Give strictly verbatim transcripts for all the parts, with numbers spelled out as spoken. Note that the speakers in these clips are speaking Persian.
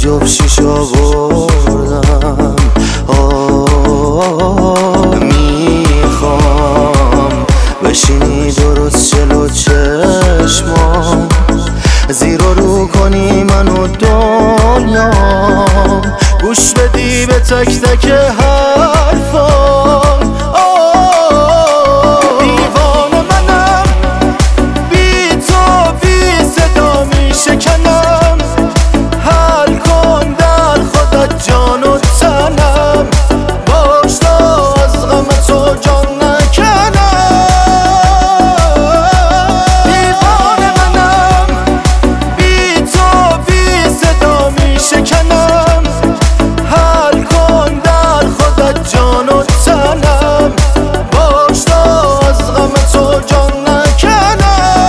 جفشیش آوردم. آه میخوام بشینی درست جلو چشمام، زیر و رو کنی منو دنیا، گوش بدی به تک تک حرفام. دیوانه منم، بی تو بی صدا می شکنم، حل کن در خودت جان و تنم، باش تا از غم تو جان نکنم. دیوانه منم، بی تو بی صدا می شکنم، حل کن در خودت جان و تنم، باش تا از غم تو جان نکنم.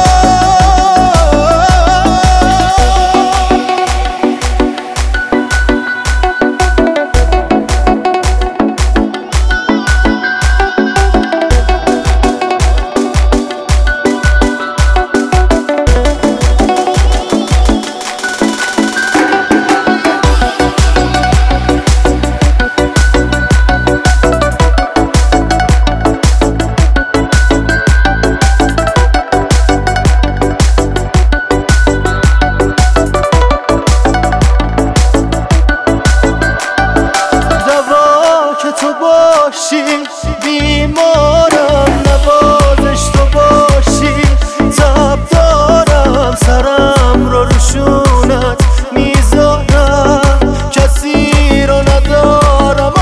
تو باشی بیمارم، نوازش تو باشی تب دارم، سرم رو روشونت میذارم، کسی رو ندارم.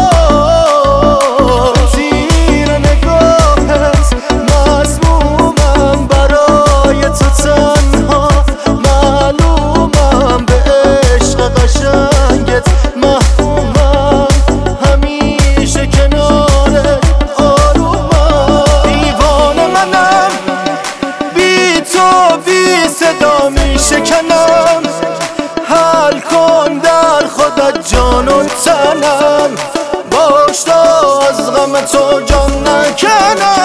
آه زیر نگاهت مظلومم، برای تو تنها معلومم، به عشق قشنگت محکومم، همیشه کنارت آرومم. دیوانه منم، بی تو بی صدا می شکنم، حل کن در خودت جان و تنم، باش تا از غم تو جان نکنم.